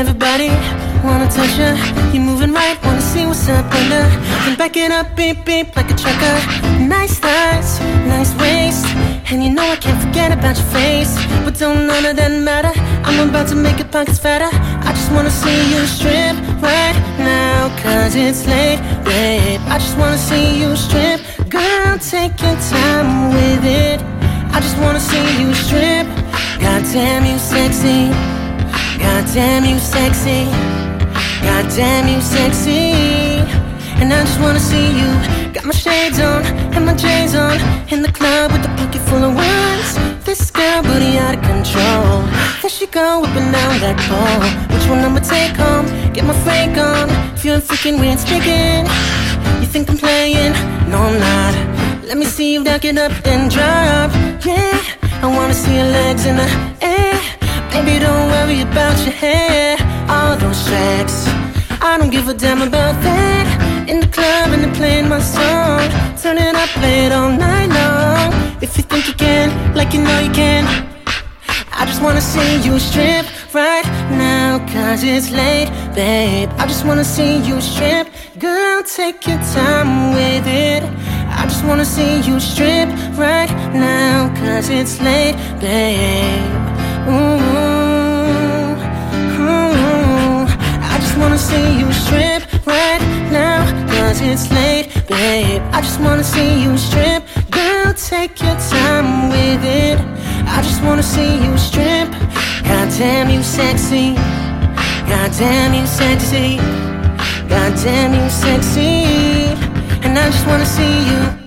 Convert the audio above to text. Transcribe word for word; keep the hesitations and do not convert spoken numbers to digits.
everybody wanna touch ya. You moving right, wanna see what's up under. Then back it up, beep beep like a trucker. Nice thighs, nice waist, and you know I can't forget about your face. But don't none of that matter, I'm about to make your pockets fatter. I just wanna see you strip right now, cause it's late, babe. I just wanna see you strip. Girl, take your time with it. I just wanna see you strip. Goddamn you sexy, goddamn you sexy, goddamn you sexy. And I just wanna see you. Got my shades on and my J's on, in the club with the pocket full of ones. This girl booty out of control. There she go whipping down that pole. Which one I'ma take home? Get my fake on. Feeling freaking weird speaking. You think I'm playing? No, I'm not. Let me see you back it up and drop. Yeah, I wanna see your legs in the air. Baby, don't worry about your hair. All those tracks, I don't give a damn about that. In the club and they're playing my song. Turn it up, play it all night long. If you think you can, like you know you can. I just wanna see you strip right now, cause it's late, babe. I just wanna see you strip. Girl, take your time with it. I just wanna see you strip right now, cause it's late, babe. Ooh, ooh. I just wanna see you strip right now, cause it's late, babe. I just wanna see you strip. Girl, take your time with it. I just wanna see you strip. Goddamn you sexy, goddamn you sexy, goddamn you sexy. And I just wanna see you.